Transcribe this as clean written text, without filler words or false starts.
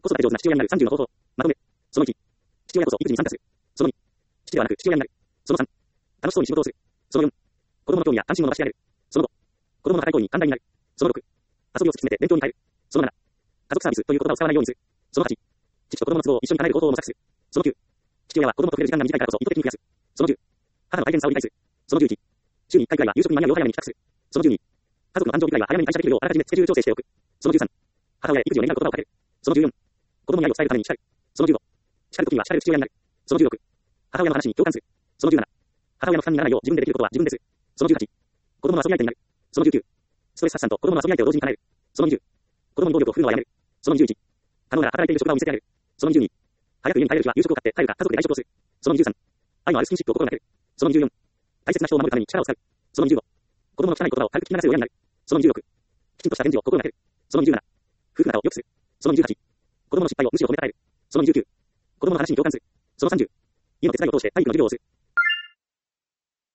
子育て上手な父親になる30の方法。まとめ。その1。父親こそ育児に参加する。その2。父ではなく父親になる。その3。楽しそうに仕事をする。その4。子供の興味や関心を伸ばしてあげる。その5。子供の高い行為に寛大になる。その6。遊びを突き詰めて勉強に変える。その7。家族サービスという言葉を使わないようにする。その8。父と子供の都合を一緒に叶える方法を模索する。その9。父親は子供と触れる時間が短いからこそ意図的に増やす。その10。母の大変さを理解する。その11。週に1回くらいは夕食に間に合うよう早めに帰宅する。その12。家族の誕生日くらいは早めに会社できるようあらかじめスケジュール調整しておく。その13。母親へ育児を願う言葉をかける。その14。子供に愛を伝えるために叱る。その15。叱るときには叱れる父親になる。その16。母親の話に共感する。その17。母親の負担にならないよう自分でできることは自分でする。その18。子供の遊び相手になる。その19。ストレス発散と子供の遊び相手を同時に叶える。その20。子供に暴力を振るのはやめる。その21。可能なら働いている職場を見せてやる。その22。早く家に帰れる日は夕食を買って帰るか家族で外食をする。その23。愛のあるスキンシップを心がける。その24。大切な人を守るために力を使う。その25。子供の汚い言葉を軽く聞き流す親になる。その26。きちんとした返事を心がける。その27。夫婦仲を良くする。その28。子供の失敗をむしろ褒めたたえる。その29。子供の話に共感する。その30。家の手伝いを通して体育の授業をする。